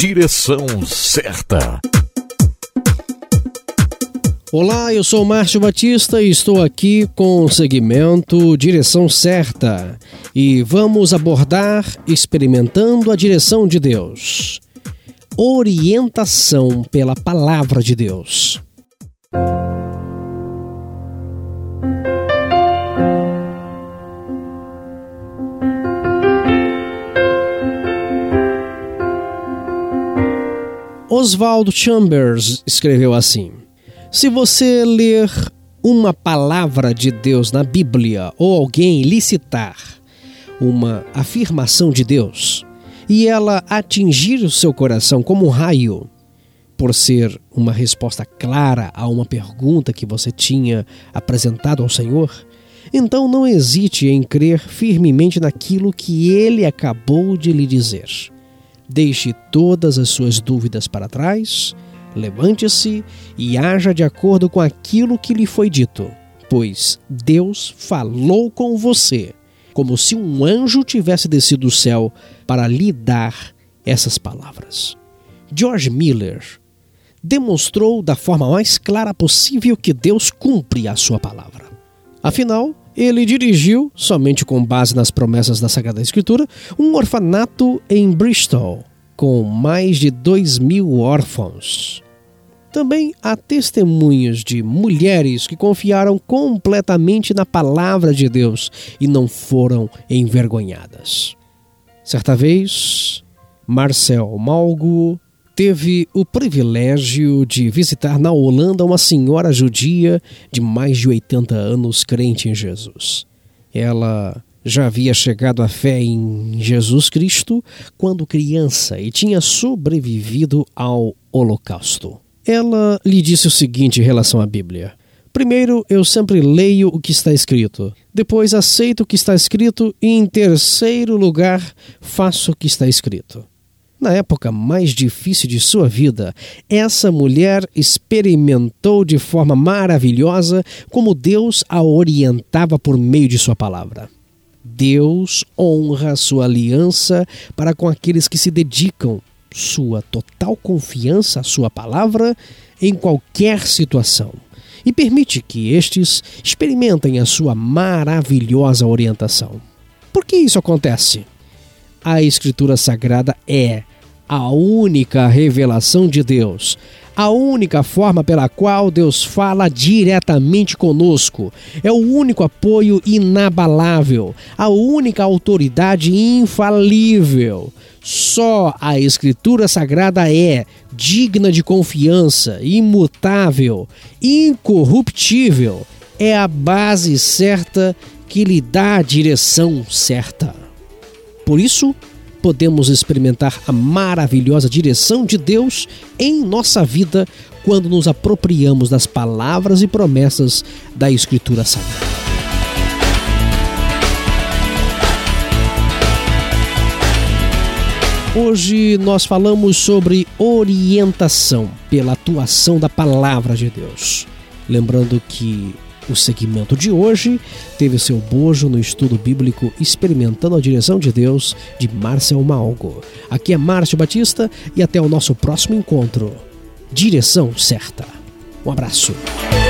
Direção Certa. Olá, eu sou Márcio Batista e estou aqui com o segmento Direção Certa. E vamos abordar experimentando a direção de Deus. Orientação pela Palavra de Deus. Oswald Chambers escreveu assim: se você ler uma palavra de Deus na Bíblia ou alguém lhe citar uma afirmação de Deus e ela atingir o seu coração como um raio, por ser uma resposta clara a uma pergunta que você tinha apresentado ao Senhor, então não hesite em crer firmemente naquilo que Ele acabou de lhe dizer. Deixe todas as suas dúvidas para trás, levante-se e haja de acordo com aquilo que lhe foi dito, pois Deus falou com você, como se um anjo tivesse descido do céu para lhe dar essas palavras. George Miller demonstrou da forma mais clara possível que Deus cumpre a sua palavra. Afinal, ele dirigiu, somente com base nas promessas da Sagrada Escritura, um orfanato em Bristol, com mais de 2.000 órfãos. Também há testemunhos de mulheres que confiaram completamente na palavra de Deus e não foram envergonhadas. Certa vez, Marcel Malgo teve o privilégio de visitar na Holanda uma senhora judia de mais de 80 anos crente em Jesus. Ela já havia chegado à fé em Jesus Cristo quando criança e tinha sobrevivido ao Holocausto. Ela lhe disse o seguinte em relação à Bíblia: primeiro, eu sempre leio o que está escrito. Depois, aceito o que está escrito. E, em terceiro lugar, faço o que está escrito. Na época mais difícil de sua vida, essa mulher experimentou de forma maravilhosa como Deus a orientava por meio de sua palavra. Deus honra sua aliança para com aqueles que se dedicam sua total confiança à sua palavra em qualquer situação e permite que estes experimentem a sua maravilhosa orientação. Por que isso acontece? A Escritura Sagrada é a única revelação de Deus, a única forma pela qual Deus fala diretamente conosco. É o único apoio inabalável, a única autoridade infalível. Só a Escritura Sagrada é digna de confiança, imutável, incorruptível. É a base certa que lhe dá a direção certa. Por isso, podemos experimentar a maravilhosa direção de Deus em nossa vida quando nos apropriamos das palavras e promessas da Escritura Sagrada. Hoje nós falamos sobre orientação pela atuação da Palavra de Deus. Lembrando que o segmento de hoje teve seu bojo no estudo bíblico Experimentando a Direção de Deus, de Marcel Malgo. Aqui é Márcio Batista e até o nosso próximo encontro. Direção Certa. Um abraço.